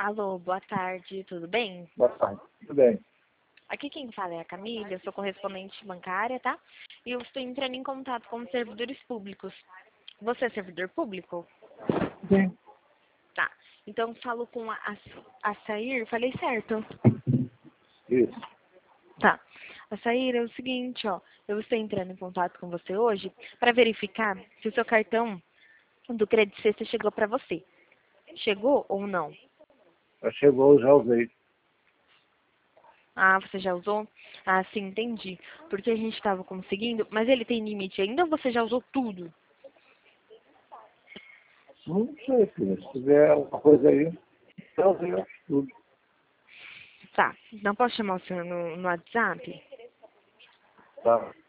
Alô, boa tarde, tudo bem? Boa tarde. Tudo bem. Aqui quem fala é a Camila, eu sou correspondente bancária, tá? E eu estou entrando em contato com os servidores públicos. Você é servidor público? Sim. Tá. Então falo com a Sair, falei certo? Isso. Tá. A Sair é o seguinte, ó. Eu estou entrando em contato com você hoje para verificar se o seu cartão do Credit Sexta chegou para você. Chegou ou não? Já chegou, já usei. Ah, você já usou? Ah, sim, entendi. Porque a gente estava conseguindo, mas ele tem limite ainda ou você já usou tudo? Não sei, filho. Se tiver alguma coisa aí, já usei tudo. Tá. Não posso chamar o senhor no WhatsApp? Tá.